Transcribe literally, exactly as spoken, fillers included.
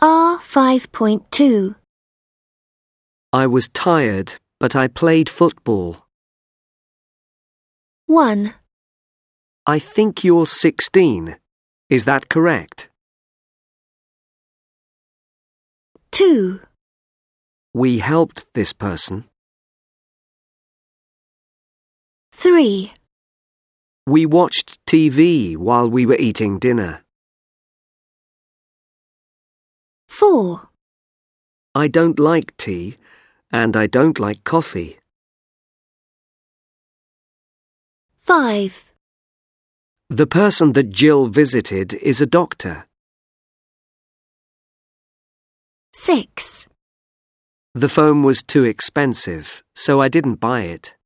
R five point two. I was tired, but I played football. one. I think you're sixteen. Is that correct? two. We helped this person. three. We watched T V while we were eating dinner. four. I don't like tea, and I don't like coffee. five. The person that Jill visited is a doctor. six. The phone was too expensive, so I didn't buy it.